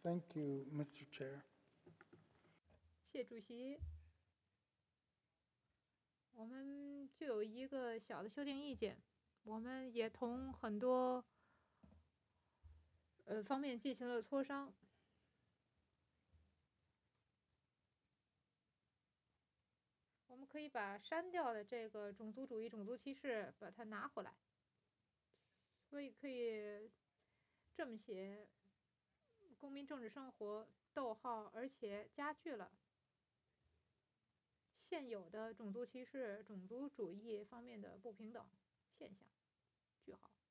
Thank you, Mr. Chair. 谢主席，我们就有一个小的修订意见，我们也同很多方面进行了磋商。我们可以把删掉的这个种族主义、种族歧视把它拿回来，所以可以这么写：公民政治生活，而且加剧了现有的种族歧视、种族主义方面的不平等现象。句号。